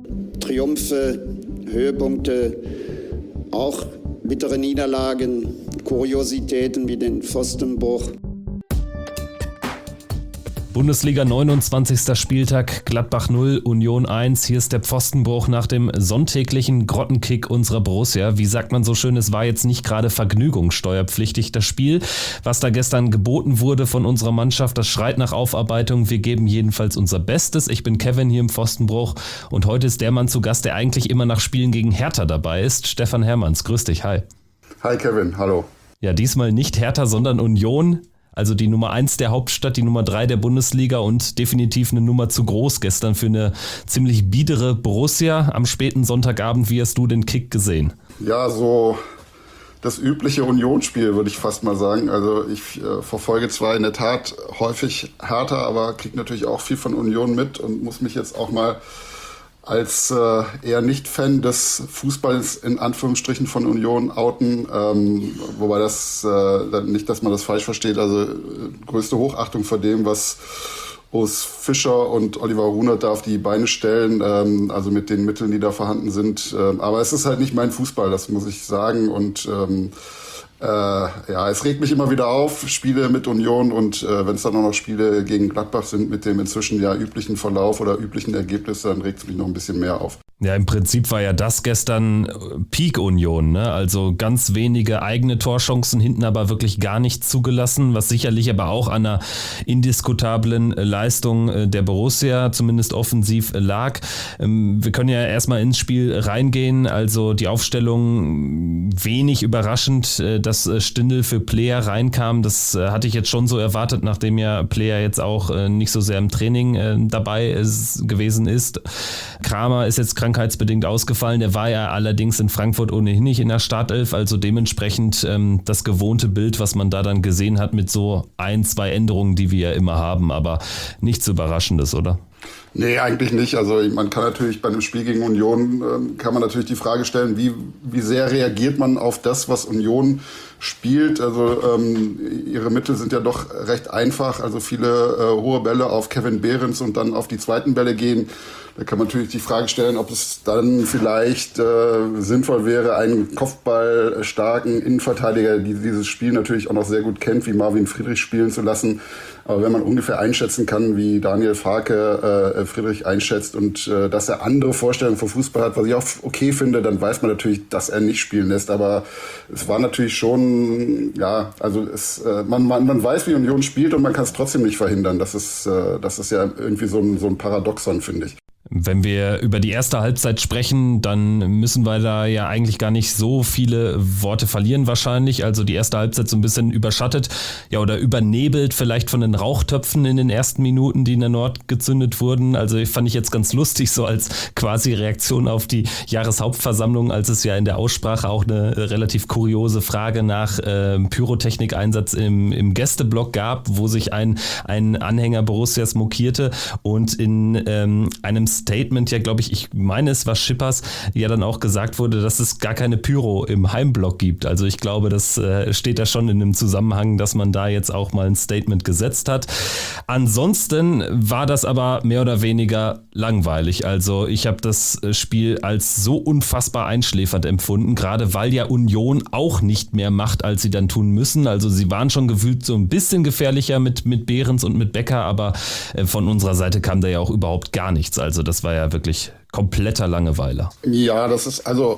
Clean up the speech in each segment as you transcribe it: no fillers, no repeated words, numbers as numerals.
Triumphe, Höhepunkte, auch bittere Niederlagen, Kuriositäten wie den Pfostenbruch. Bundesliga 29. Spieltag, Gladbach 0, Union 1. Hier ist der Pfostenbruch nach dem sonntäglichen Grottenkick unserer Borussia. Wie sagt man so schön, es war jetzt nicht gerade vergnügungssteuerpflichtig, das Spiel. Was da gestern geboten wurde von unserer Mannschaft, das schreit nach Aufarbeitung. Wir geben jedenfalls unser Bestes. Ich bin Kevin hier im Pfostenbruch und heute ist der Mann zu Gast, der eigentlich immer nach Spielen gegen Hertha dabei ist. Stefan Hermanns, grüß dich, hi. Hi Kevin, hallo. Ja, diesmal nicht Hertha, sondern Union. Also die Nummer 1 der Hauptstadt, die Nummer 3 der Bundesliga und definitiv eine Nummer zu groß gestern für eine ziemlich biedere Borussia am späten Sonntagabend. Wie hast du den Kick gesehen? Ja, so das übliche Unionsspiel, würde ich fast mal sagen. Also ich verfolge zwar in der Tat häufig Hertha, aber kriege natürlich auch viel von Union mit und muss mich jetzt auch mal als eher Nicht-Fan des Fußballs in Anführungsstrichen von Union outen, wobei das nicht, dass man das falsch versteht, also größte Hochachtung vor dem, was Urs Fischer und Oliver Runert da auf die Beine stellen, also mit den Mitteln, die da vorhanden sind, aber es ist halt nicht mein Fußball, das muss ich sagen und es regt mich immer wieder auf, Spiele mit Union und wenn es dann auch noch Spiele gegen Gladbach sind mit dem inzwischen ja üblichen Verlauf oder üblichen Ergebnis, dann regt es mich noch ein bisschen mehr auf. Ja, im Prinzip war ja das gestern Peak-Union, ne? Also ganz wenige eigene Torchancen, hinten aber wirklich gar nichts zugelassen, was sicherlich aber auch an einer indiskutablen Leistung der Borussia, zumindest offensiv, lag. Wir können ja erstmal ins Spiel reingehen, also die Aufstellung wenig überraschend, dass Stindl für Player reinkam, das hatte ich jetzt schon so erwartet, nachdem ja Player jetzt auch nicht so sehr im Training dabei gewesen ist. Kramer ist jetzt krankheitsbedingt ausgefallen, der war ja allerdings in Frankfurt ohnehin nicht in der Startelf, also dementsprechend das gewohnte Bild, was man da dann gesehen hat mit so 1-2 Änderungen, die wir ja immer haben, aber nichts Überraschendes, oder? Nee, eigentlich nicht. Also man kann natürlich bei einem Spiel gegen Union, kann man natürlich die Frage stellen, wie sehr reagiert man auf das, was Union spielt. Also ihre Mittel sind ja doch recht einfach. Also viele hohe Bälle auf Kevin Behrens und dann auf die zweiten Bälle gehen. Da kann man natürlich die Frage stellen, ob es dann vielleicht sinnvoll wäre, einen kopfballstarken Innenverteidiger, die dieses Spiel natürlich auch noch sehr gut kennt, wie Marvin Friedrich spielen zu lassen. Aber wenn man ungefähr einschätzen kann, wie Daniel Farke Friedrich einschätzt und dass er andere Vorstellungen vom Fußball hat, was ich auch okay finde, dann weiß man natürlich, dass er nicht spielen lässt. Aber es war natürlich schon, ja, also man weiß, wie Union spielt und man kann es trotzdem nicht verhindern. Das ist ja irgendwie so ein Paradoxon, finde ich. Wenn wir über die erste Halbzeit sprechen, dann müssen wir da ja eigentlich gar nicht so viele Worte verlieren wahrscheinlich. Also die erste Halbzeit so ein bisschen überschattet, ja, oder übernebelt vielleicht von den Rauchtöpfen in den ersten Minuten, die in der Nord gezündet wurden. Also fand ich jetzt ganz lustig, so als quasi Reaktion auf die Jahreshauptversammlung, als es ja in der Aussprache auch eine relativ kuriose Frage nach Pyrotechnik-Einsatz im Gästeblock gab, wo sich ein Anhänger Borussias mokierte und in einem Statement, ja glaube ich meine es war Schippers, ja dann auch gesagt wurde, dass es gar keine Pyro im Heimblock gibt. Also ich glaube, das steht da schon in einem Zusammenhang, dass man da jetzt auch mal ein Statement gesetzt hat. Ansonsten war das aber mehr oder weniger langweilig. Also ich habe das Spiel als so unfassbar einschläfernd empfunden, gerade weil ja Union auch nicht mehr macht, als sie dann tun müssen. Also sie waren schon gefühlt so ein bisschen gefährlicher mit Behrens und mit Becker, aber von unserer Seite kam da ja auch überhaupt gar nichts. Also das war ja wirklich kompletter Langeweiler. Ja, das ist also,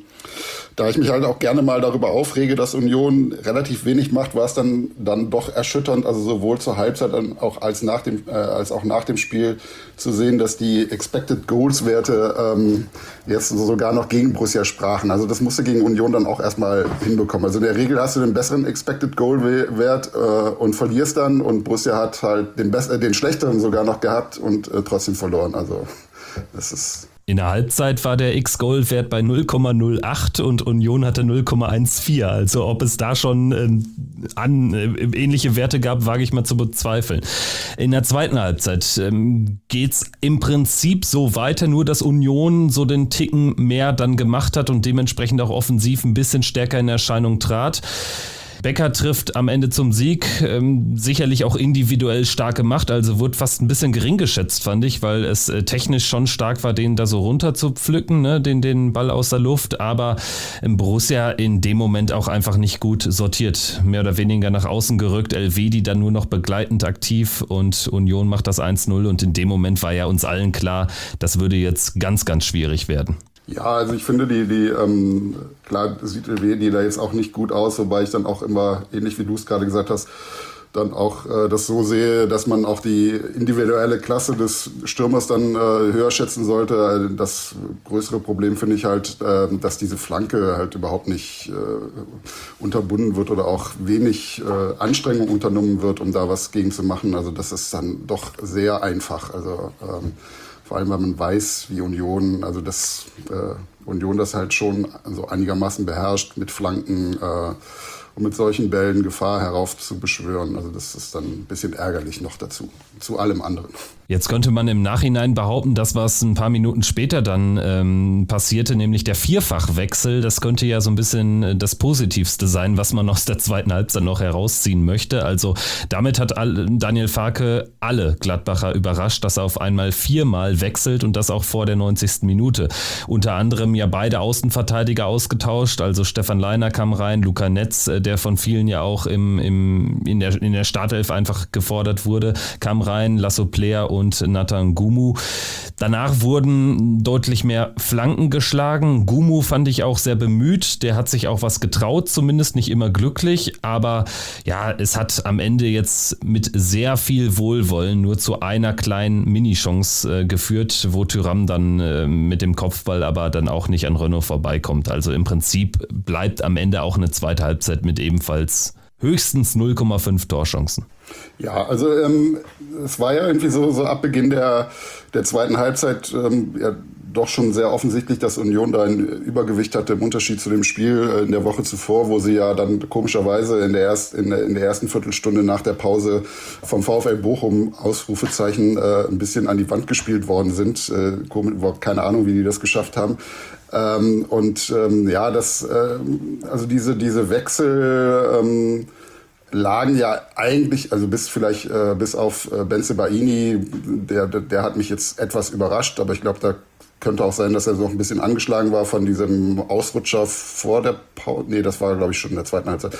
da ich mich halt auch gerne mal darüber aufrege, dass Union relativ wenig macht, war es dann doch erschütternd, also sowohl zur Halbzeit als auch nach dem Spiel zu sehen, dass die Expected Goals Werte jetzt sogar noch gegen Borussia sprachen. Also das musste gegen Union dann auch erstmal hinbekommen. Also in der Regel hast du den besseren Expected Goal Wert und verlierst dann und Borussia hat halt den schlechteren sogar noch gehabt und trotzdem verloren. Also das ist... In der Halbzeit war der X-Goal-Wert bei 0,08 und Union hatte 0,14. Also ob es da schon ähnliche Werte gab, wage ich mal zu bezweifeln. In der zweiten Halbzeit geht's im Prinzip so weiter, nur dass Union so den Ticken mehr dann gemacht hat und dementsprechend auch offensiv ein bisschen stärker in Erscheinung trat. Becker trifft am Ende zum Sieg, sicherlich auch individuell stark gemacht, also wurde fast ein bisschen gering geschätzt, fand ich, weil es technisch schon stark war, den da so runter zu pflücken, ne, den Ball aus der Luft, aber Borussia in dem Moment auch einfach nicht gut sortiert, mehr oder weniger nach außen gerückt, Elvedi dann nur noch begleitend aktiv und Union macht das 1-0 und in dem Moment war ja uns allen klar, das würde jetzt ganz, ganz schwierig werden. Ja, also ich finde, klar sieht Elvedi da jetzt auch nicht gut aus, wobei ich dann auch immer, ähnlich wie du es gerade gesagt hast, dann auch das so sehe, dass man auch die individuelle Klasse des Stürmers dann höher schätzen sollte. Das größere Problem finde ich halt, dass diese Flanke halt überhaupt nicht unterbunden wird oder auch wenig Anstrengung unternommen wird, um da was gegen zu machen. Also das ist dann doch sehr einfach. Also vor allem, weil man weiß, wie Union das halt schon so einigermaßen beherrscht mit Flanken und mit solchen Bällen Gefahr heraufzubeschwören. Also das ist dann ein bisschen ärgerlich noch dazu, zu allem anderen. Jetzt könnte man im Nachhinein behaupten, dass was ein paar Minuten später dann passierte, nämlich der Vierfachwechsel. Das könnte ja so ein bisschen das Positivste sein, was man aus der zweiten Halbzeit noch herausziehen möchte. Also damit hat Daniel Farke alle Gladbacher überrascht, dass er auf einmal 4-mal wechselt und das auch vor der 90. Minute. Unter anderem ja beide Außenverteidiger ausgetauscht, also Stefan Leiner kam rein, Luca Netz, der von vielen ja auch in der Startelf einfach gefordert wurde, kam rein, Lasso Player und Nathan Gumu. Danach wurden deutlich mehr Flanken geschlagen. Gumu fand ich auch sehr bemüht. Der hat sich auch was getraut, zumindest nicht immer glücklich. Aber ja, es hat am Ende jetzt mit sehr viel Wohlwollen nur zu einer kleinen Mini-Chance geführt, wo Thuram dann mit dem Kopfball aber dann auch nicht an Renaud vorbeikommt. Also im Prinzip bleibt am Ende auch eine zweite Halbzeit mit ebenfalls höchstens 0,5 Torchancen. Ja, also es war ja irgendwie so ab Beginn der zweiten Halbzeit ja doch schon sehr offensichtlich, dass Union da ein Übergewicht hatte im Unterschied zu dem Spiel in der Woche zuvor, wo sie ja dann komischerweise in der ersten Viertelstunde nach der Pause vom VfL Bochum Ausrufezeichen ein bisschen an die Wand gespielt worden sind. Keine Ahnung, wie die das geschafft haben. Also diese Wechsel lagen ja eigentlich, also bis auf Bensebaini, der hat mich jetzt etwas überrascht, aber ich glaube, da könnte auch sein, dass er so ein bisschen angeschlagen war von diesem Ausrutscher vor der Pause. Nee, das war, glaube ich, schon in der zweiten Halbzeit.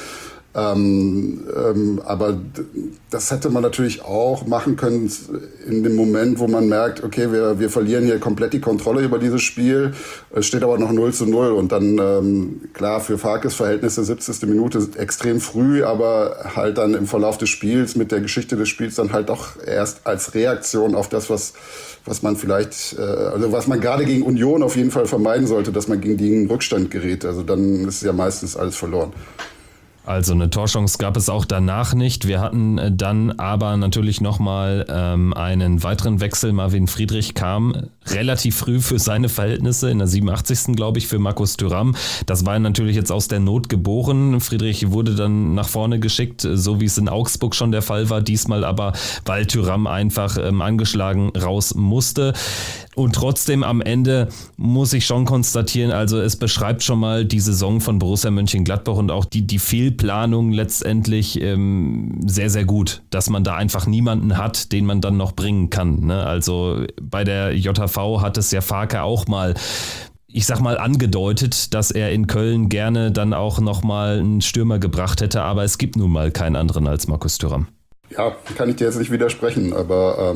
Aber das hätte man natürlich auch machen können in dem Moment, wo man merkt, okay, wir verlieren hier komplett die Kontrolle über dieses Spiel. Es steht aber noch 0-0 und dann, klar, für Farkes Verhältnisse 70. Minute extrem früh, aber halt dann im Verlauf des Spiels, mit der Geschichte des Spiels dann halt doch erst als Reaktion auf das, was man vielleicht, was man gerade gegen Union auf jeden Fall vermeiden sollte, dass man gegen die in Rückstand gerät. Also dann ist ja meistens alles verloren. Also eine Torchance gab es auch danach nicht. Wir hatten dann aber natürlich nochmal einen weiteren Wechsel. Marvin Friedrich kam relativ früh für seine Verhältnisse, in der 87. glaube ich, für Markus Thuram. Das war natürlich jetzt aus der Not geboren. Friedrich wurde dann nach vorne geschickt, so wie es in Augsburg schon der Fall war. Diesmal aber, weil Thuram einfach angeschlagen raus musste. Und trotzdem am Ende muss ich schon konstatieren, also es beschreibt schon mal die Saison von Borussia Mönchengladbach und auch die Fehlplanung letztendlich sehr, sehr gut, dass man da einfach niemanden hat, den man dann noch bringen kann. Ne? Also bei der JHV hat es ja Farke auch mal, ich sag mal, angedeutet, dass er in Köln gerne dann auch nochmal einen Stürmer gebracht hätte, aber es gibt nun mal keinen anderen als Markus Thuram. Ja, kann ich dir jetzt nicht widersprechen, aber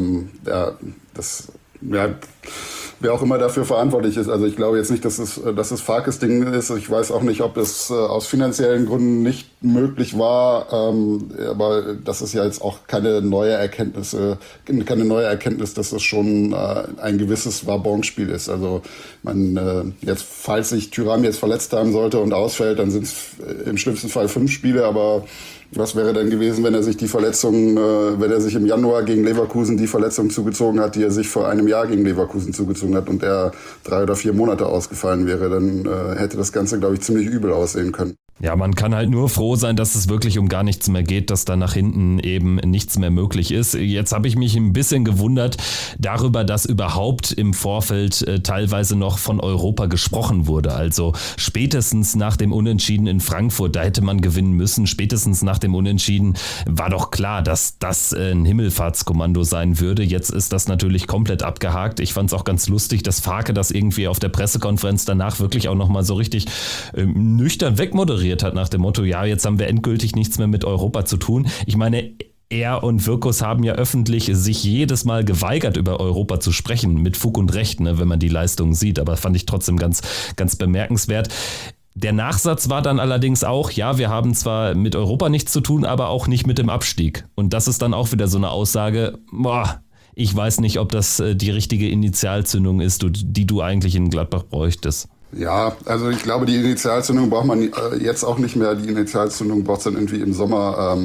wer auch immer dafür verantwortlich ist. Also ich glaube jetzt nicht, dass es Farkes Ding ist. Ich weiß auch nicht, ob es aus finanziellen Gründen nicht möglich war. Aber das ist ja jetzt auch keine neue Erkenntnis, dass das schon ein gewisses Wabonspiel ist. Also jetzt, falls sich Thuram jetzt verletzt haben sollte und ausfällt, dann sind es im schlimmsten Fall 5 Spiele, aber was wäre denn gewesen, wenn er sich wenn er sich im Januar gegen Leverkusen die Verletzung zugezogen hat, die er sich vor einem Jahr gegen Leverkusen zugezogen hat und er 3 oder 4 Monate ausgefallen wäre, dann hätte das Ganze, glaube ich, ziemlich übel aussehen können. Ja, man kann halt nur froh sein, dass es wirklich um gar nichts mehr geht, dass da nach hinten eben nichts mehr möglich ist. Jetzt habe ich mich ein bisschen gewundert darüber, dass überhaupt im Vorfeld teilweise noch von Europa gesprochen wurde. Also spätestens nach dem Unentschieden in Frankfurt, da hätte man gewinnen müssen. Spätestens nach dem Unentschieden war doch klar, dass das ein Himmelfahrtskommando sein würde. Jetzt ist das natürlich komplett abgehakt. Ich fand es auch ganz lustig, dass Farke das irgendwie auf der Pressekonferenz danach wirklich auch nochmal so richtig nüchtern wegmoderiert hat nach dem Motto, ja, jetzt haben wir endgültig nichts mehr mit Europa zu tun. Ich meine, er und Wirkus haben ja öffentlich sich jedes Mal geweigert, über Europa zu sprechen, mit Fug und Recht, ne, wenn man die Leistungen sieht, aber fand ich trotzdem ganz, ganz bemerkenswert. Der Nachsatz war dann allerdings auch, ja, wir haben zwar mit Europa nichts zu tun, aber auch nicht mit dem Abstieg. Und das ist dann auch wieder so eine Aussage, ich weiß nicht, ob das die richtige Initialzündung ist, die du eigentlich in Gladbach bräuchtest. Ja, also ich glaube, die Initialzündung braucht man jetzt auch nicht mehr. Die Initialzündung braucht es dann irgendwie im Sommer.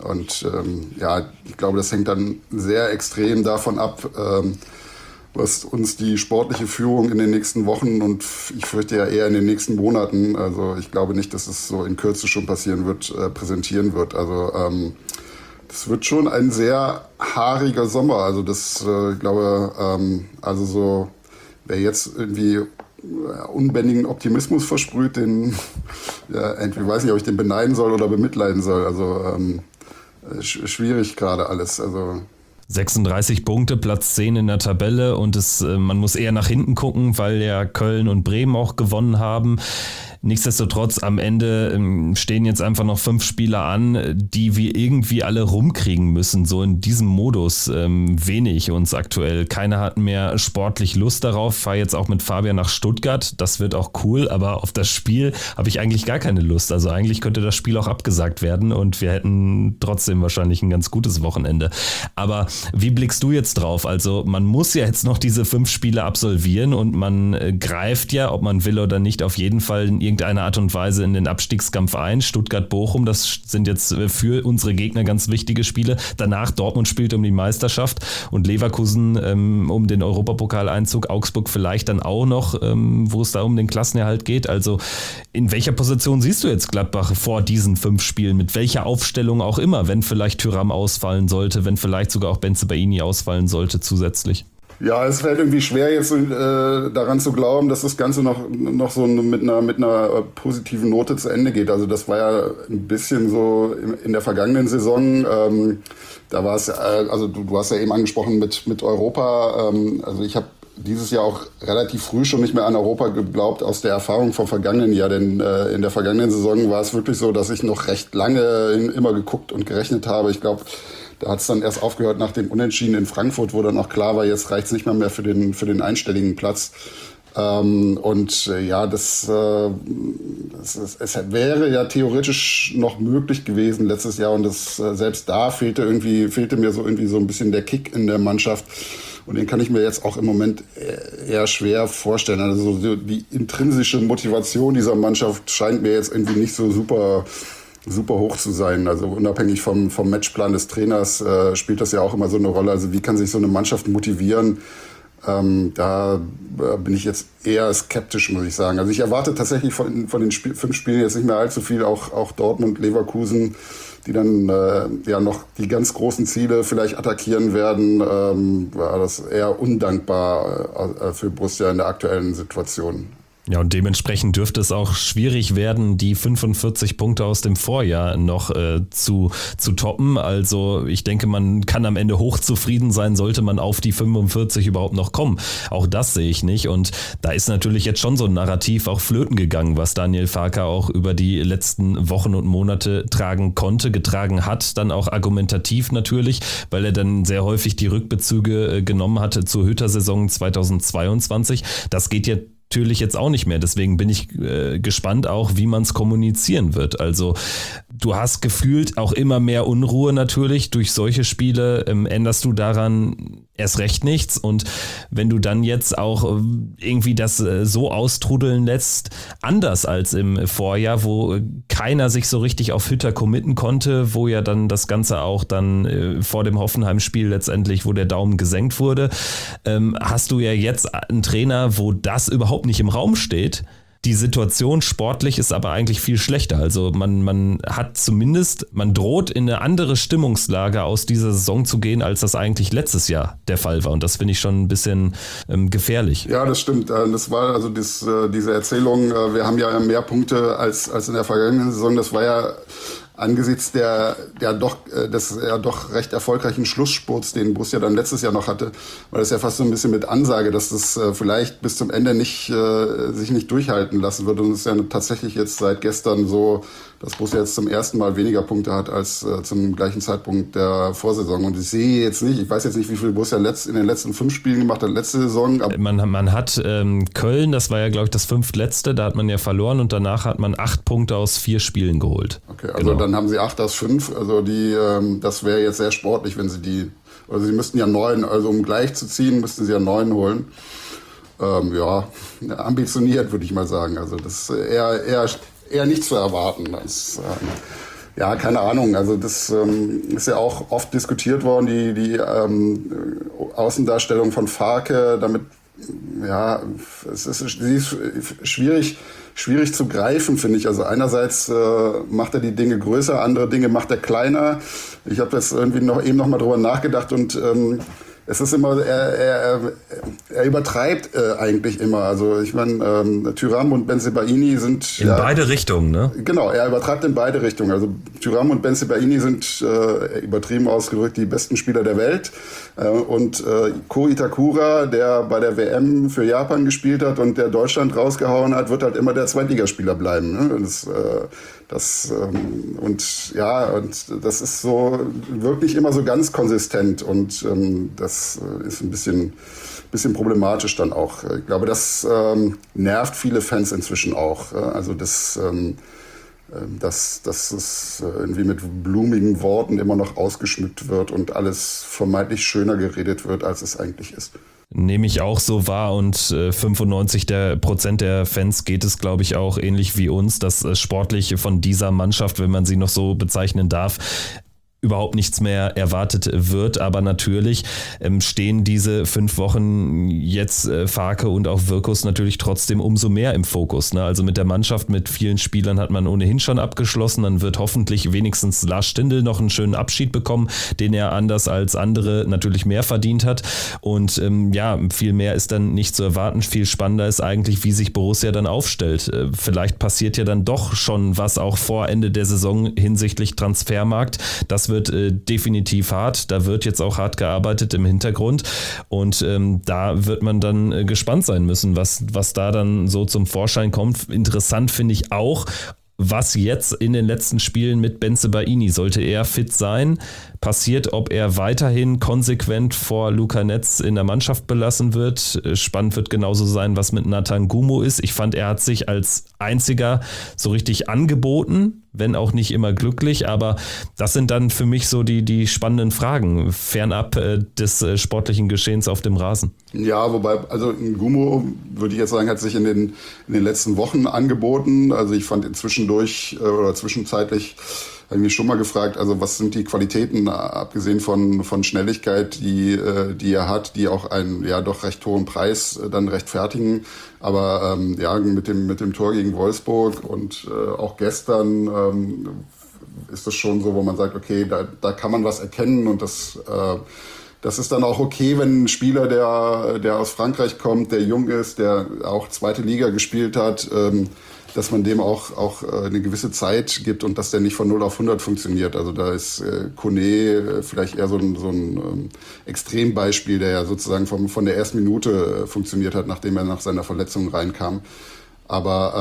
Ja, ich glaube, das hängt dann sehr extrem davon ab, was uns die sportliche Führung in den nächsten Wochen und ich fürchte ja eher in den nächsten Monaten, also ich glaube nicht, dass es so in Kürze schon passieren wird, präsentieren wird. Also das wird schon ein sehr haariger Sommer. Also das, ich glaube, also so, wer jetzt irgendwie unbändigen Optimismus versprüht, den, ja, entweder weiß nicht, ob ich den beneiden soll oder bemitleiden soll. Also schwierig gerade alles. Also 36 Punkte, Platz 10 in der Tabelle und man muss eher nach hinten gucken, weil ja Köln und Bremen auch gewonnen haben. Nichtsdestotrotz, am Ende stehen jetzt einfach noch 5 Spieler an, die wir irgendwie alle rumkriegen müssen, so in diesem Modus. Wenig uns aktuell. Keiner hat mehr sportlich Lust darauf. Fahre jetzt auch mit Fabian nach Stuttgart. Das wird auch cool, aber auf das Spiel habe ich eigentlich gar keine Lust. Also eigentlich könnte das Spiel auch abgesagt werden und wir hätten trotzdem wahrscheinlich ein ganz gutes Wochenende. Aber wie blickst du jetzt drauf? Also man muss ja jetzt noch diese 5 Spiele absolvieren und man greift ja, ob man will oder nicht, auf jeden Fall in irgendeiner Art und Weise in den Abstiegskampf ein. Stuttgart-Bochum, das sind jetzt für unsere Gegner ganz wichtige Spiele. Danach Dortmund spielt um die Meisterschaft und Leverkusen um den Europapokaleinzug. Augsburg vielleicht dann auch noch, wo es da um den Klassenerhalt geht. Also in welcher Position siehst du jetzt Gladbach vor diesen 5 Spielen? Mit welcher Aufstellung auch immer, wenn vielleicht Thuram ausfallen sollte, wenn vielleicht sogar auch Bensebaini ausfallen sollte zusätzlich? Ja, es fällt irgendwie schwer, jetzt daran zu glauben, dass das Ganze noch so mit einer positiven Note zu Ende geht. Also das war ja ein bisschen so in der vergangenen Saison. Da war es, also du hast ja eben angesprochen mit Europa. Also ich habe dieses Jahr auch relativ früh schon nicht mehr an Europa geglaubt aus der Erfahrung vom vergangenen Jahr. Denn in der vergangenen Saison war es wirklich so, dass ich noch recht lange immer geguckt und gerechnet habe. Ich glaube, da hat es dann erst aufgehört nach dem Unentschieden in Frankfurt, wo dann auch klar war, jetzt reicht es nicht mehr für den einstelligen Platz. Ja, es wäre ja theoretisch noch möglich gewesen letztes Jahr und selbst da fehlte mir so ein bisschen der Kick in der Mannschaft. Und den kann ich mir jetzt auch im Moment eher schwer vorstellen. Also die intrinsische Motivation dieser Mannschaft scheint mir jetzt irgendwie nicht so super hoch zu sein. Also unabhängig vom Matchplan des Trainers spielt das ja auch immer so eine Rolle. Also wie kann sich so eine Mannschaft motivieren? Da bin ich jetzt eher skeptisch, muss ich sagen. Also ich erwarte tatsächlich von den 5 Spielen jetzt nicht mehr allzu viel. Auch Dortmund, Leverkusen, die dann noch die ganz großen Ziele vielleicht attackieren werden. War das eher undankbar für Borussia in der aktuellen Situation. Ja, und dementsprechend dürfte es auch schwierig werden, die 45 Punkte aus dem Vorjahr noch zu toppen. Also ich denke, man kann am Ende hochzufrieden sein, sollte man auf die 45 überhaupt noch kommen. Auch das sehe ich nicht. Und da ist natürlich jetzt schon so ein Narrativ auch flöten gegangen, was Daniel Farke auch über die letzten Wochen und Monate getragen hat, dann auch argumentativ natürlich, weil er dann sehr häufig die Rückbezüge genommen hatte zur Hütter-Saison 2022. Das geht natürlich jetzt auch nicht mehr. Deswegen bin ich gespannt auch, wie man es kommunizieren wird. Also du hast gefühlt auch immer mehr Unruhe natürlich. Durch solche Spiele änderst du daran erst recht nichts. Und wenn du dann jetzt auch irgendwie das so austrudeln lässt, anders als im Vorjahr, wo keiner sich so richtig auf Hütter committen konnte, wo ja dann das Ganze auch dann vor dem Hoffenheim-Spiel letztendlich, wo der Daumen gesenkt wurde, hast du ja jetzt einen Trainer, wo das überhaupt nicht im Raum steht. Die Situation sportlich ist aber eigentlich viel schlechter. Also man droht in eine andere Stimmungslage aus dieser Saison zu gehen, als das eigentlich letztes Jahr der Fall war. Und das finde ich schon ein bisschen gefährlich. Ja, das stimmt. Das war also diese Erzählung, wir haben ja mehr Punkte als in der vergangenen Saison. Das war ja angesichts des doch recht erfolgreichen Schlussspurts, den Borussia dann letztes Jahr noch hatte, war das ja fast so ein bisschen mit Ansage, dass das vielleicht bis zum Ende sich nicht durchhalten lassen wird. Und es ist ja tatsächlich jetzt seit gestern so, dass Borussia jetzt zum ersten Mal weniger Punkte hat als zum gleichen Zeitpunkt der Vorsaison. Und ich weiß jetzt nicht, wie viel Borussia in den letzten 5 Spielen gemacht hat, letzte Saison. Aber man hat Köln, das war ja, glaube ich, das 5. letzte, da hat man ja verloren und danach hat man 8 Punkte aus 4 Spielen geholt. Okay, also dann haben sie 8 aus 5. Also das wäre jetzt sehr sportlich, wenn sie sie müssten ja 9, also um gleich zu ziehen, müssten sie ja 9 holen. Ambitioniert, würde ich mal sagen. Also das ist eher nicht zu erwarten. Keine Ahnung. Also das ist ja auch oft diskutiert worden, die Außendarstellung von Farke. Damit, sie ist schwierig zu greifen, finde ich. Also einerseits macht er die Dinge größer, andere Dinge macht er kleiner. Ich habe jetzt irgendwie noch mal drüber nachgedacht und es ist immer, er übertreibt eigentlich immer. Also ich meine, Thuram und Bensebaini sind... In beide Richtungen, ne? Genau, er übertreibt in beide Richtungen. Also Thuram und Bensebaini sind, übertrieben ausgedrückt, die besten Spieler der Welt. Und Ko Itakura, der bei der WM für Japan gespielt hat und der Deutschland rausgehauen hat, wird halt immer der Zweitligaspieler bleiben. Ne? Und das ist so wirklich immer so ganz konsistent und das ist ein bisschen problematisch dann auch. Ich glaube, das nervt viele Fans inzwischen auch. Also dass es irgendwie mit blumigen Worten immer noch ausgeschmückt wird und alles vermeintlich schöner geredet wird, als es eigentlich ist. Nehme ich auch so wahr und 95% der Fans geht es, glaube ich, auch ähnlich wie uns, dass sportlich von dieser Mannschaft, wenn man sie noch so bezeichnen darf, überhaupt nichts mehr erwartet wird, aber natürlich stehen diese 5 Wochen jetzt Farke und auch Wirkus natürlich trotzdem umso mehr im Fokus. Ne? Also mit der Mannschaft, mit vielen Spielern hat man ohnehin schon abgeschlossen, dann wird hoffentlich wenigstens Lars Stindl noch einen schönen Abschied bekommen, den er anders als andere natürlich mehr verdient hat und viel mehr ist dann nicht zu erwarten. Viel spannender ist eigentlich, wie sich Borussia dann aufstellt. Vielleicht passiert ja dann doch schon was auch vor Ende der Saison hinsichtlich Transfermarkt. Das wird definitiv hart. Da wird jetzt auch hart gearbeitet im Hintergrund und da wird man dann gespannt sein müssen, was da dann so zum Vorschein kommt. Interessant finde ich auch, was jetzt in den letzten Spielen mit Bensebaini, sollte er fit sein, passiert, ob er weiterhin konsequent vor Luca Netz in der Mannschaft belassen wird. Spannend wird genauso sein, was mit Nathan Gumo ist. Ich fand, er hat sich als einziger so richtig angeboten, wenn auch nicht immer glücklich, aber das sind dann für mich so die spannenden Fragen, fernab des sportlichen Geschehens auf dem Rasen. Ja, wobei, also Gumo, würde ich jetzt sagen, hat sich in den letzten Wochen angeboten. Also ich fand zwischenzeitlich habe ich mich schon mal gefragt, also was sind die Qualitäten, abgesehen von Schnelligkeit, die er hat, die auch einen doch recht hohen Preis dann rechtfertigen. Aber mit dem Tor gegen Wolfsburg und auch gestern ist das schon so, wo man sagt, okay, da kann man was erkennen und das ist dann auch okay, wenn ein Spieler, der aus Frankreich kommt, der jung ist, der auch 2. Liga gespielt hat, dass man dem auch eine gewisse Zeit gibt und dass der nicht von 0 auf 100 funktioniert. Also da ist Kone vielleicht eher so ein Extrembeispiel, der ja sozusagen von der ersten Minute funktioniert hat, nachdem er nach seiner Verletzung reinkam. Aber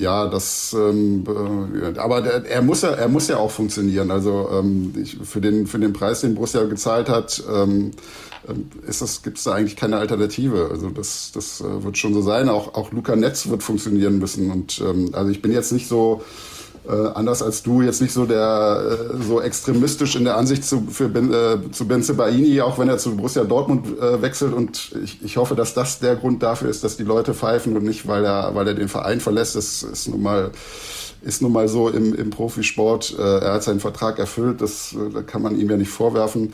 aber er muss ja auch funktionieren. Also für den Preis, den Borussia gezahlt hat, gibt es da eigentlich keine Alternative. Also das wird schon so sein. Auch Luca Netz wird funktionieren müssen. Und also ich bin jetzt nicht so anders als du, jetzt nicht so so extremistisch in der Ansicht zu Bensebaini, auch wenn er zu Borussia Dortmund wechselt. Und ich hoffe, dass das der Grund dafür ist, dass die Leute pfeifen und nicht, weil er den Verein verlässt. Das ist nun mal so im Profisport. Er hat seinen Vertrag erfüllt, das kann man ihm ja nicht vorwerfen.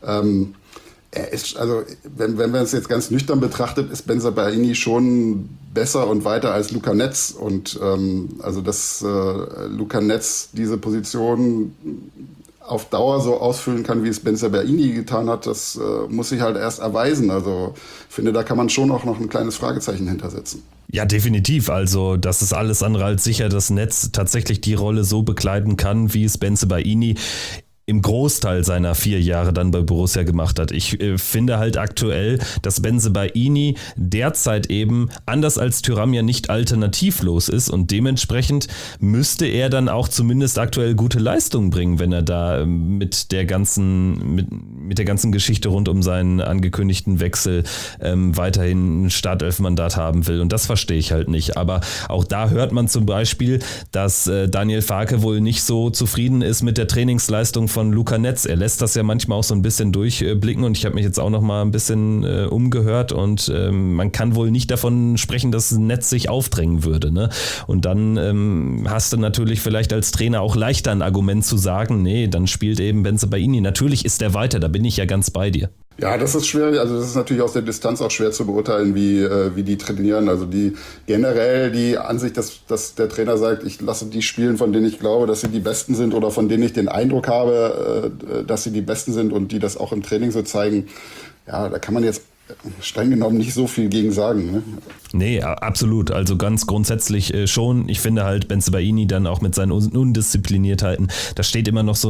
Er ist, also wenn man es jetzt ganz nüchtern betrachtet, ist Bensebaini schon besser und weiter als Luca Netz. Und also dass Luca Netz diese Position auf Dauer so ausfüllen kann, wie es Bensebaini getan hat, das muss sich halt erst erweisen. Also ich finde, da kann man schon auch noch ein kleines Fragezeichen hintersetzen. Ja, definitiv. Also das ist alles andere als sicher, dass Netz tatsächlich die Rolle so bekleiden kann, wie es Bensebaini im Großteil seiner 4 Jahre dann bei Borussia gemacht hat. Ich finde halt aktuell, dass Bensebaini derzeit eben anders als Thuram ja nicht alternativlos ist und dementsprechend müsste er dann auch zumindest aktuell gute Leistungen bringen, wenn er da mit der ganzen Geschichte rund um seinen angekündigten Wechsel weiterhin ein Startelfmandat haben will, und das verstehe ich halt nicht. Aber auch da hört man zum Beispiel, dass Daniel Farke wohl nicht so zufrieden ist mit der Trainingsleistung von Luca Netz. Er lässt das ja manchmal auch so ein bisschen durchblicken und ich habe mich jetzt auch noch mal ein bisschen umgehört und man kann wohl nicht davon sprechen, dass Netz sich aufdrängen würde. Ne? Und dann hast du natürlich vielleicht als Trainer auch leichter ein Argument zu sagen, nee, dann spielt eben Bensebaini. Natürlich ist er weiter, da bin ich ja ganz bei dir. Ja, das ist schwer. Also das ist natürlich aus der Distanz auch schwer zu beurteilen, wie die trainieren. Also die Ansicht, dass der Trainer sagt, ich lasse die spielen, von denen ich glaube, dass sie die Besten sind oder von denen ich den Eindruck habe, dass sie die Besten sind und die das auch im Training so zeigen. Ja, da kann man jetzt streng genommen nicht so viel gegen sagen. Ne? Nee, absolut. Also ganz grundsätzlich schon. Ich finde halt Bensebaini dann auch mit seinen Undiszipliniertheiten, da steht immer noch so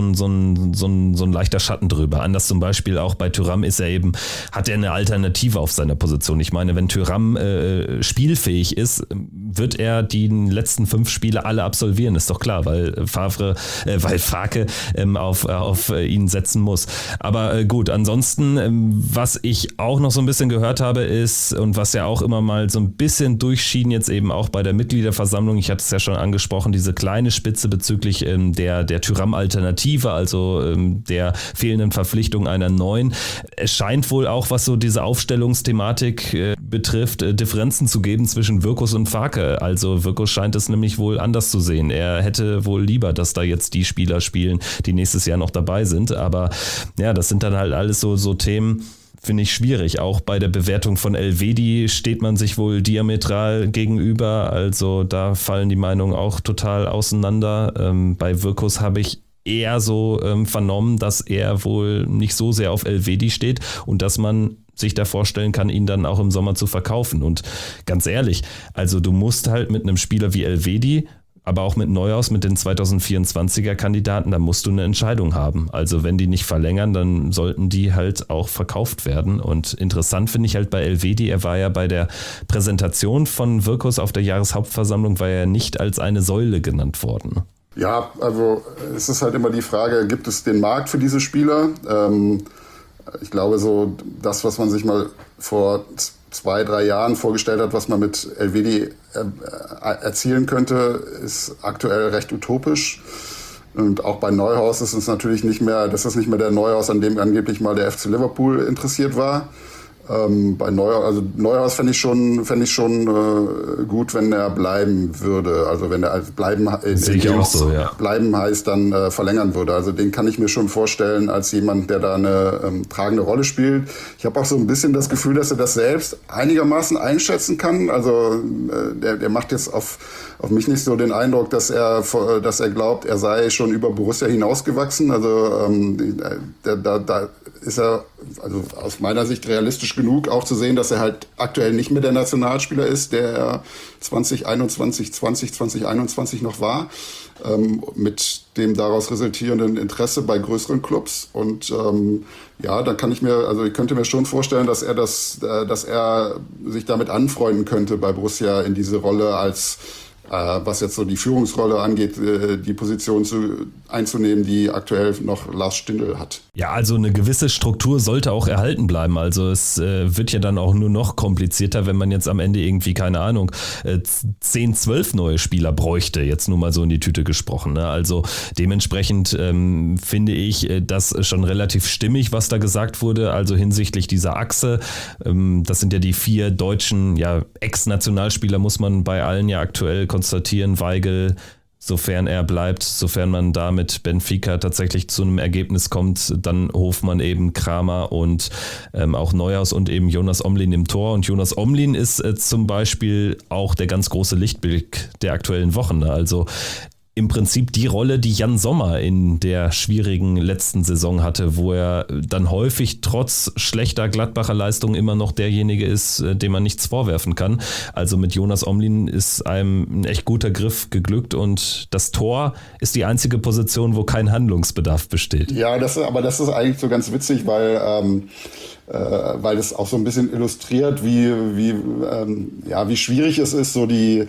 ein leichter Schatten drüber. Anders zum Beispiel auch bei Thuram hat er eine Alternative auf seiner Position. Ich meine, wenn Thuram spielfähig ist, wird er die letzten 5 Spiele alle absolvieren. Ist doch klar, weil Farke auf ihn setzen muss. Aber gut, ansonsten, was ich auch noch so ein bisschen gehört habe ist, und was ja auch immer mal so ein bisschen durchschien, jetzt eben auch bei der Mitgliederversammlung, ich hatte es ja schon angesprochen, diese kleine Spitze bezüglich der Thuram-Alternative, also der fehlenden Verpflichtung einer neuen. Es scheint wohl auch, was so diese Aufstellungsthematik betrifft, Differenzen zu geben zwischen Wirkus und Farke. Also Wirkus scheint es nämlich wohl anders zu sehen. Er hätte wohl lieber, dass da jetzt die Spieler spielen, die nächstes Jahr noch dabei sind. Aber ja, das sind dann halt alles so Themen, finde ich schwierig. Auch bei der Bewertung von Elvedi steht man sich wohl diametral gegenüber. Also da fallen die Meinungen auch total auseinander. Bei Wirkus habe ich eher so vernommen, dass er wohl nicht so sehr auf Elvedi steht und dass man sich da vorstellen kann, ihn dann auch im Sommer zu verkaufen. Und ganz ehrlich, also du musst halt mit einem Spieler wie Elvedi, aber auch mit Neuhaus, mit den 2024er Kandidaten, da musst du eine Entscheidung haben. Also wenn die nicht verlängern, dann sollten die halt auch verkauft werden. Und interessant finde ich halt bei Elvedi, er war ja bei der Präsentation von Wirkus auf der Jahreshauptversammlung, war er nicht als eine Säule genannt worden. Ja, also es ist halt immer die Frage, gibt es den Markt für diese Spieler? Ich glaube so, das, was man sich mal vor 2-3 Jahren vorgestellt hat, was man mit Elvedi erzielen könnte, ist aktuell recht utopisch. Und auch bei Neuhaus ist es natürlich nicht mehr der Neuhaus, an dem angeblich mal der FC Liverpool interessiert war. Bei Neuhaus fände ich schon gut, wenn er bleiben würde. Also wenn er bleiben heißt, dann verlängern würde. Also den kann ich mir schon vorstellen als jemand, der da eine tragende Rolle spielt. Ich habe auch so ein bisschen das Gefühl, dass er das selbst einigermaßen einschätzen kann. Also der macht jetzt auf mich nicht so den Eindruck, dass er glaubt, er sei schon über Borussia hinausgewachsen. Also da ist er also aus meiner Sicht realistisch genug, auch zu sehen, dass er halt aktuell nicht mehr der Nationalspieler ist, der er 2021 noch war, mit dem daraus resultierenden Interesse bei größeren Clubs. Und da ich könnte mir schon vorstellen, dass er sich damit anfreunden könnte, bei Borussia in diese Rolle als was jetzt so die Führungsrolle angeht, die Position einzunehmen, die aktuell noch Lars Stindl hat. Ja, also eine gewisse Struktur sollte auch erhalten bleiben. Also es wird ja dann auch nur noch komplizierter, wenn man jetzt am Ende irgendwie, keine Ahnung, 10, 12 neue Spieler bräuchte, jetzt nur mal so in die Tüte gesprochen. Ne? Also dementsprechend finde ich das schon relativ stimmig, was da gesagt wurde, also hinsichtlich dieser Achse. Das sind ja die 4 deutschen Ex-Nationalspieler, muss man bei allen ja aktuell konstatieren, Weigl, sofern er bleibt, sofern man da mit Benfica tatsächlich zu einem Ergebnis kommt, dann Hofmann eben, Kramer und auch Neuhaus und eben Jonas Omlin im Tor. Und Jonas Omlin ist zum Beispiel auch der ganz große Lichtblick der aktuellen Wochen. Ne? Also im Prinzip die Rolle, die Jan Sommer in der schwierigen letzten Saison hatte, wo er dann häufig trotz schlechter Gladbacher Leistung immer noch derjenige ist, dem man nichts vorwerfen kann. Also mit Jonas Omlin ist einem ein echt guter Griff geglückt und das Tor ist die einzige Position, wo kein Handlungsbedarf besteht. Ja, das ist eigentlich so ganz witzig, weil es auch so ein bisschen illustriert, wie schwierig es ist, so die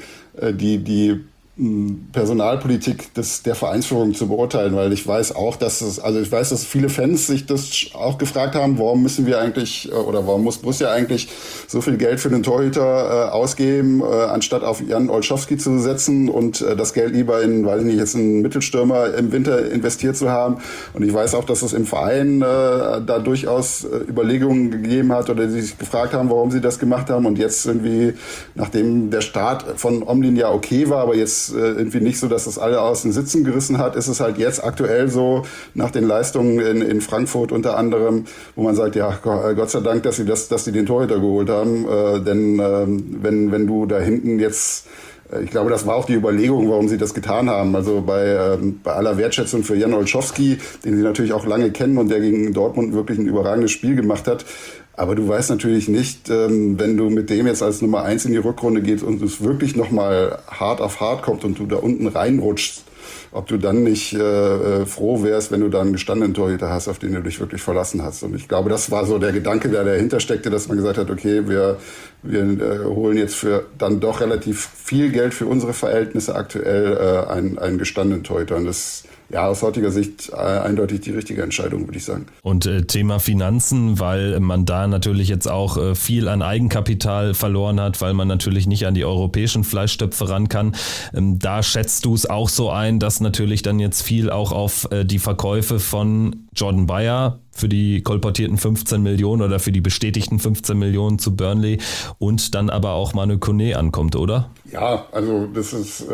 Personalpolitik der Vereinsführung zu beurteilen, weil ich weiß auch, dass viele Fans sich das auch gefragt haben, warum müssen wir eigentlich oder warum muss Borussia eigentlich so viel Geld für den Torhüter ausgeben, anstatt auf Jan Olszewski zu setzen und das Geld lieber in, weiß ich nicht, jetzt einen Mittelstürmer im Winter investiert zu haben. Und ich weiß auch, dass es im Verein da durchaus Überlegungen gegeben hat oder die sich gefragt haben, warum sie das gemacht haben. Und jetzt irgendwie, nachdem der Start von Omlin ja okay war, aber jetzt irgendwie nicht so, dass das alle aus den Sitzen gerissen hat, ist es halt jetzt aktuell so, nach den Leistungen in Frankfurt unter anderem, wo man sagt, ja, Gott sei Dank, dass sie den Torhüter geholt haben, denn wenn du da hinten jetzt, ich glaube, das war auch die Überlegung, warum sie das getan haben. Also bei aller Wertschätzung für Jan Olszewski, den sie natürlich auch lange kennen und der gegen Dortmund wirklich ein überragendes Spiel gemacht hat. Aber du weißt natürlich nicht, wenn du mit dem jetzt als Nummer 1 in die Rückrunde gehst und es wirklich nochmal hart auf hart kommt und du da unten reinrutschst, ob du dann nicht froh wärst, wenn du da einen gestandenen Torhüter hast, auf den du dich wirklich verlassen hast. Und ich glaube, das war so der Gedanke, der dahinter steckte, dass man gesagt hat, okay, wir holen jetzt für dann doch relativ viel Geld für unsere Verhältnisse aktuell einen gestandenen Torhüter. Und das ja, aus heutiger Sicht eindeutig die richtige Entscheidung, würde ich sagen. Und Thema Finanzen, weil man da natürlich jetzt auch viel an Eigenkapital verloren hat, weil man natürlich nicht an die europäischen Fleischtöpfe ran kann. Da schätzt du es auch so ein, dass natürlich dann jetzt viel auch auf die Verkäufe von Jordan Bayer für die kolportierten 15 Millionen oder für die bestätigten 15 Millionen zu Burnley und dann aber auch Manu Koné ankommt, oder? Ja, also das ist,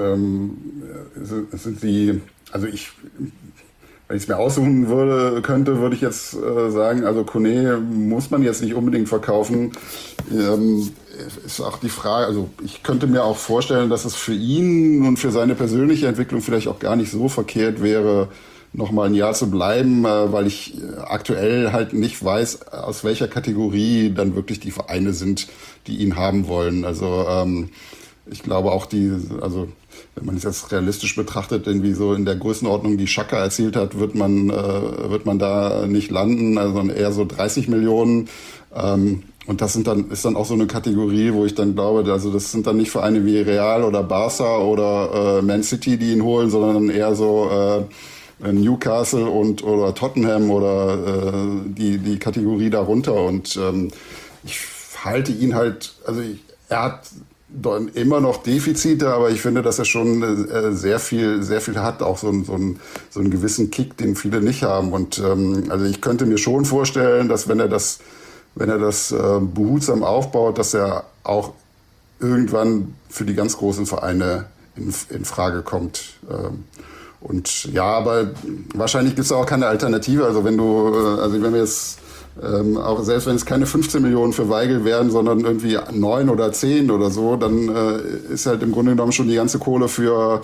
es sind die... Also wenn ich es mir aussuchen könnte, würde ich jetzt sagen, also Koné muss man jetzt nicht unbedingt verkaufen. Ist auch die Frage, also ich könnte mir auch vorstellen, dass es für ihn und für seine persönliche Entwicklung vielleicht auch gar nicht so verkehrt wäre, noch mal ein Jahr zu bleiben, weil ich aktuell halt nicht weiß, aus welcher Kategorie dann wirklich die Vereine sind, die ihn haben wollen. Also ich glaube auch wenn man es jetzt realistisch betrachtet, irgendwie so in der Größenordnung, die Xhaka erzielt hat, wird man da nicht landen, also eher so 30 Millionen. Und das ist dann auch so eine Kategorie, wo ich dann glaube, also das sind dann nicht Vereine wie Real oder Barca oder Man City, die ihn holen, sondern eher so Newcastle oder Tottenham oder die Kategorie darunter. Und ich halte ihn halt, er hat immer noch Defizite, aber ich finde, dass er schon sehr viel hat, auch so einen gewissen Kick, den viele nicht haben. Und also ich könnte mir schon vorstellen, dass wenn er das behutsam aufbaut, dass er auch irgendwann für die ganz großen Vereine in Frage kommt. Und ja, aber wahrscheinlich gibt es auch keine Alternative. Also wenn wir jetzt auch selbst wenn es keine 15 Millionen für Weigl wären, sondern irgendwie 9 oder 10 oder so, dann ist halt im Grunde genommen schon die ganze Kohle von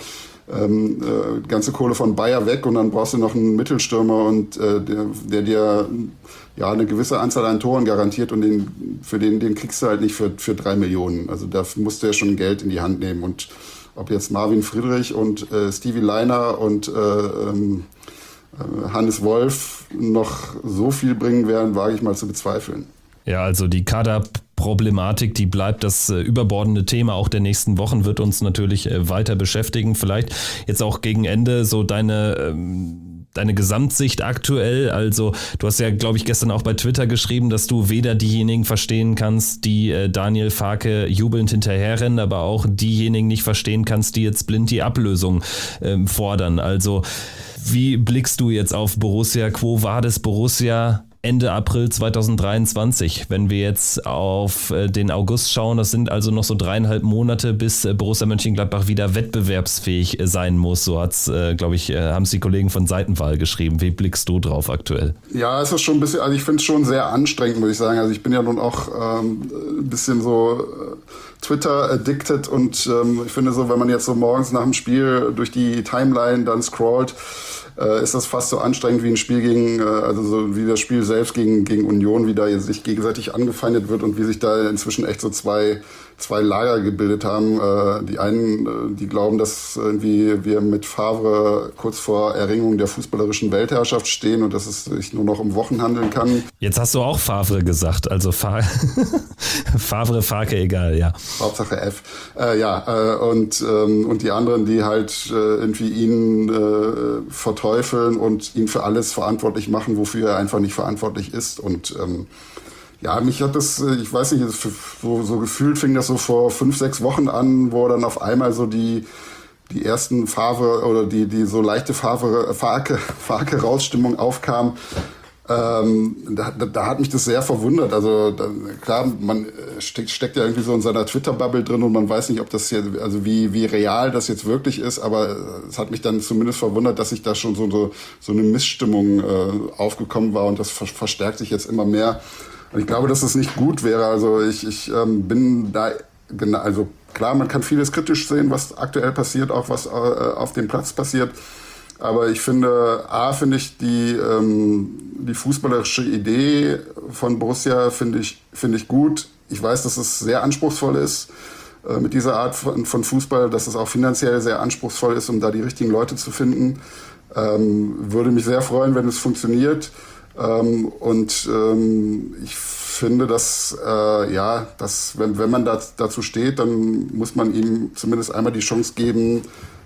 Bayer weg und dann brauchst du noch einen Mittelstürmer und der dir ja eine gewisse Anzahl an Toren garantiert und den kriegst du halt nicht für 3 Millionen. Also da musst du ja schon Geld in die Hand nehmen und ob jetzt Marvin Friedrich und Stevie Leiner und Hannes Wolf noch so viel bringen werden, wage ich mal zu bezweifeln. Ja, also die Kaderproblematik, die bleibt das überbordende Thema auch der nächsten Wochen, wird uns natürlich weiter beschäftigen. Vielleicht jetzt auch gegen Ende so deine Gesamtsicht aktuell. Also du hast ja, glaube ich, gestern auch bei Twitter geschrieben, dass du weder diejenigen verstehen kannst, die Daniel Farke jubelnd hinterherrennen, aber auch diejenigen nicht verstehen kannst, die jetzt blind die Ablösung fordern. Also wie blickst du jetzt auf Borussia? Quo vadis Borussia? Ende April 2023. Wenn wir jetzt auf den August schauen, das sind also noch so 3,5 Monate, bis Borussia Mönchengladbach wieder wettbewerbsfähig sein muss. So hat's, glaube ich, haben es die Kollegen von Seitenwahl geschrieben. Wie blickst du drauf aktuell? Ja, es ist schon ein bisschen, also ich finde es schon sehr anstrengend, muss ich sagen. Also ich bin ja nun auch ein bisschen so Twitter-addicted und ich finde so, wenn man jetzt so morgens nach dem Spiel durch die Timeline dann scrollt, ist das fast so anstrengend wie ein Spiel gegen, also so wie das Spiel selbst gegen Union, wie da jetzt sich gegenseitig angefeindet wird und wie sich da inzwischen echt so zwei Lager gebildet haben. Die einen, die glauben, dass irgendwie wir mit Favre kurz vor Erringung der fußballerischen Weltherrschaft stehen und dass es sich nur noch um Wochen handeln kann. Jetzt hast du auch Favre gesagt, also Favre, Farke, egal, ja. Hauptsache F. Und die anderen, die halt irgendwie ihn verteufeln und ihn für alles verantwortlich machen, wofür er einfach nicht verantwortlich ist. Und ja, mich hat das, ich weiß nicht, so gefühlt fing das so vor 5-6 Wochen an, wo dann auf einmal so die ersten Favre oder die so leichte Farke-Rausstimmung aufkam. Da hat mich das sehr verwundert. Also klar, man steckt ja irgendwie so in seiner Twitter-Bubble drin und man weiß nicht, ob das jetzt, also wie real das jetzt wirklich ist, aber es hat mich dann zumindest verwundert, dass sich da schon so eine Missstimmung aufgekommen war und das verstärkt sich jetzt immer mehr. Und ich glaube, dass es nicht gut wäre. Also ich bin da, also klar, man kann vieles kritisch sehen, was aktuell passiert, auch was auf dem Platz passiert. Aber ich finde die fußballerische Idee von Borussia finde ich gut. Ich weiß, dass es sehr anspruchsvoll ist mit dieser Art von Fußball, dass es auch finanziell sehr anspruchsvoll ist, um da die richtigen Leute zu finden. Würde mich sehr freuen, wenn es funktioniert. Ich finde, dass wenn man dazu steht, dann muss man ihm zumindest einmal die Chance geben,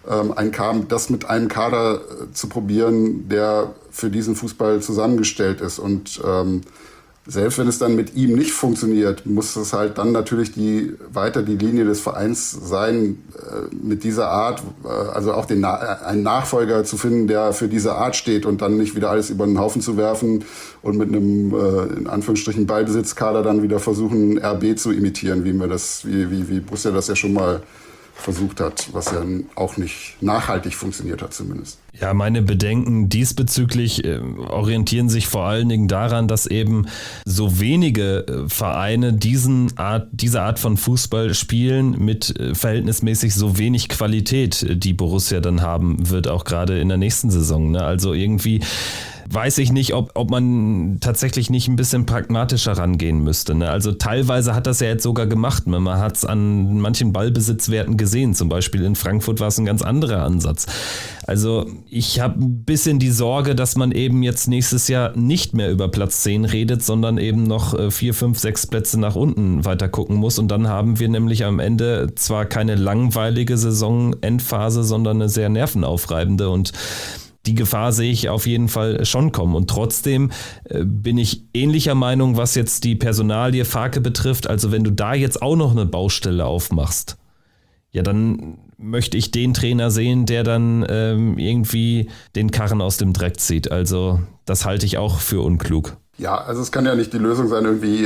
das mit einem Kader zu probieren, der für diesen Fußball zusammengestellt ist. Und selbst wenn es dann mit ihm nicht funktioniert, muss es halt dann natürlich weiter die Linie des Vereins sein, mit dieser Art, also auch einen Nachfolger zu finden, der für diese Art steht und dann nicht wieder alles über den Haufen zu werfen und mit einem, in Anführungsstrichen, Ballbesitzkader dann wieder versuchen, RB zu imitieren, wie Borussia das ja schon mal versucht hat, was ja auch nicht nachhaltig funktioniert hat zumindest. Ja, meine Bedenken diesbezüglich orientieren sich vor allen Dingen daran, dass eben so wenige Vereine diese Art von Fußball spielen mit verhältnismäßig so wenig Qualität, die Borussia dann haben wird, auch gerade in der nächsten Saison. Ne? Also irgendwie weiß ich nicht, ob man tatsächlich nicht ein bisschen pragmatischer rangehen müsste. Ne? Also teilweise hat das ja jetzt sogar gemacht. Man hat es an manchen Ballbesitzwerten gesehen. Zum Beispiel in Frankfurt war es ein ganz anderer Ansatz. Also ich habe ein bisschen die Sorge, dass man eben jetzt nächstes Jahr nicht mehr über Platz 10 redet, sondern eben noch 4, 5, 6 Plätze nach unten weiter gucken muss. Und dann haben wir nämlich am Ende zwar keine langweilige Saisonendphase, sondern eine sehr nervenaufreibende, und die Gefahr sehe ich auf jeden Fall schon kommen. Und trotzdem bin ich ähnlicher Meinung, was jetzt die Personalie Farke betrifft. Also wenn du da jetzt auch noch eine Baustelle aufmachst, ja, dann möchte ich den Trainer sehen, der dann irgendwie den Karren aus dem Dreck zieht. Also das halte ich auch für unklug. Ja, also es kann ja nicht die Lösung sein, irgendwie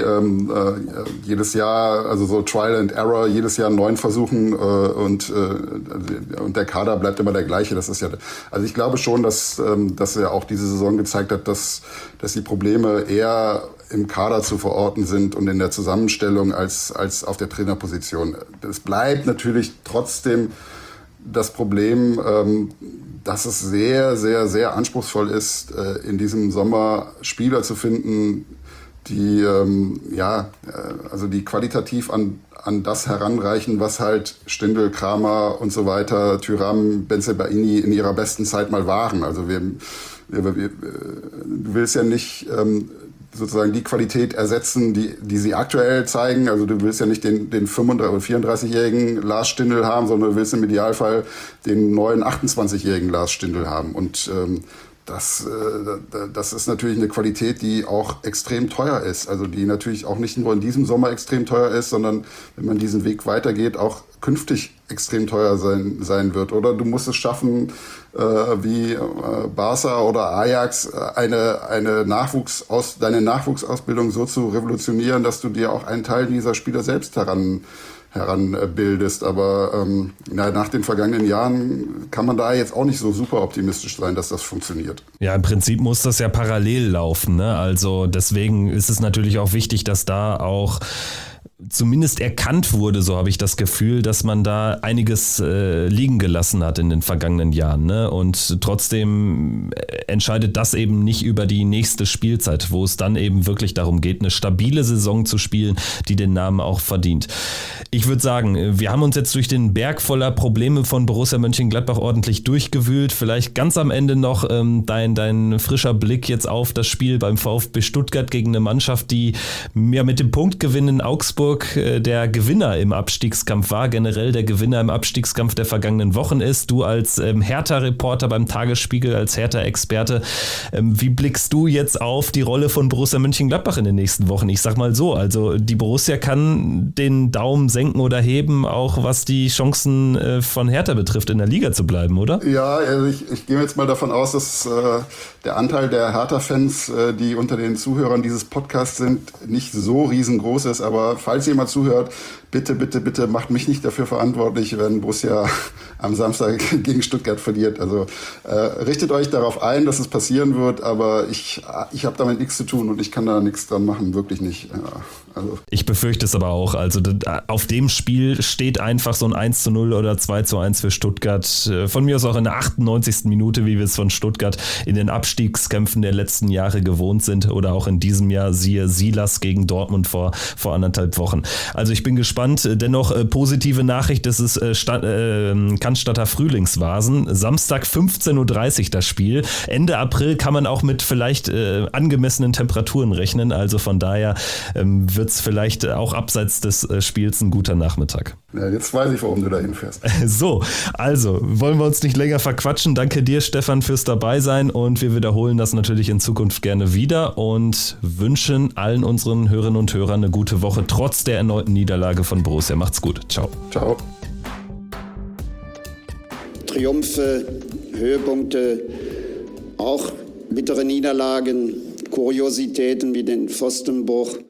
jedes Jahr, also so Trial and Error, jedes Jahr einen neuen versuchen und der Kader bleibt immer der gleiche. Das ist ja, also ich glaube schon, dass er auch diese Saison gezeigt hat, dass die Probleme eher im Kader zu verorten sind und in der Zusammenstellung als auf der Trainerposition. Es bleibt natürlich trotzdem das Problem, dass es sehr, sehr, sehr anspruchsvoll ist, in diesem Sommer Spieler zu finden, die die qualitativ an das heranreichen, was halt Stindl, Kramer und so weiter, Thuram, Bensebaini in ihrer besten Zeit mal waren. Also du willst ja nicht sozusagen die Qualität ersetzen, die sie aktuell zeigen. Also du willst ja nicht den 35- oder 34-jährigen Lars Stindl haben, sondern du willst im Idealfall den neuen 28-jährigen Lars Stindl haben. Und das ist natürlich eine Qualität, die auch extrem teuer ist. Also die natürlich auch nicht nur in diesem Sommer extrem teuer ist, sondern wenn man diesen Weg weitergeht, auch künftig extrem teuer sein wird. Oder du musst es schaffen, wie Barca oder Ajax, deine Nachwuchsausbildung so zu revolutionieren, dass du dir auch einen Teil dieser Spieler selbst heranbildest. Aber nach den vergangenen Jahren kann man da jetzt auch nicht so super optimistisch sein, dass das funktioniert. Ja, im Prinzip muss das ja parallel laufen, ne? Also deswegen ist es natürlich auch wichtig, dass da auch zumindest erkannt wurde, so habe ich das Gefühl, dass man da einiges liegen gelassen hat in den vergangenen Jahren, ne? Und trotzdem entscheidet das eben nicht über die nächste Spielzeit, wo es dann eben wirklich darum geht, eine stabile Saison zu spielen, die den Namen auch verdient. Ich würde sagen, wir haben uns jetzt durch den Berg voller Probleme von Borussia Mönchengladbach ordentlich durchgewühlt. Vielleicht ganz am Ende noch dein frischer Blick jetzt auf das Spiel beim VfB Stuttgart gegen eine Mannschaft, die ja mit dem Punktgewinn in Augsburg der Gewinner im Abstiegskampf war, generell der Gewinner im Abstiegskampf der vergangenen Wochen ist. Du als Hertha-Reporter beim Tagesspiegel, als Hertha-Experte, wie blickst du jetzt auf die Rolle von Borussia Mönchengladbach in den nächsten Wochen? Ich sag mal so, also die Borussia kann den Daumen senken oder heben, auch was die Chancen von Hertha betrifft, in der Liga zu bleiben, oder? Ja, also ich gehe jetzt mal davon aus, dass der Anteil der Hertha-Fans, die unter den Zuhörern dieses Podcasts sind, nicht so riesengroß ist, aber falls jemand zuhört, bitte macht mich nicht dafür verantwortlich, wenn Borussia am Samstag gegen Stuttgart verliert. Also richtet euch darauf ein, dass es passieren wird, aber ich habe damit nichts zu tun und ich kann da nichts dran machen, wirklich nicht. Also. Ich befürchte es aber auch. Also auf dem Spiel steht einfach so ein 1:0 oder 2:1 für Stuttgart. Von mir aus auch in der 98. Minute, wie wir es von Stuttgart in den Abstiegskämpfen der letzten Jahre gewohnt sind, oder auch in diesem Jahr, siehe Silas gegen Dortmund vor 1,5 Wochen. Also ich bin gespannt. Dennoch positive Nachricht, das ist Cannstatter Frühlingsvasen. Samstag 15:30 Uhr das Spiel. Ende April kann man auch mit vielleicht angemessenen Temperaturen rechnen. Also von daher wird es vielleicht auch abseits des Spiels ein guter Nachmittag. Ja, jetzt weiß ich, warum du da hinfährst. So, also wollen wir uns nicht länger verquatschen. Danke dir, Stefan, fürs Dabeisein, und wir wiederholen das natürlich in Zukunft gerne wieder und wünschen allen unseren Hörerinnen und Hörern eine gute Woche, trotz der erneuten Niederlage von Borussia. Macht's gut. Ciao. Ciao. Triumphe, Höhepunkte, auch bittere Niederlagen, Kuriositäten wie den Pfostenbruch.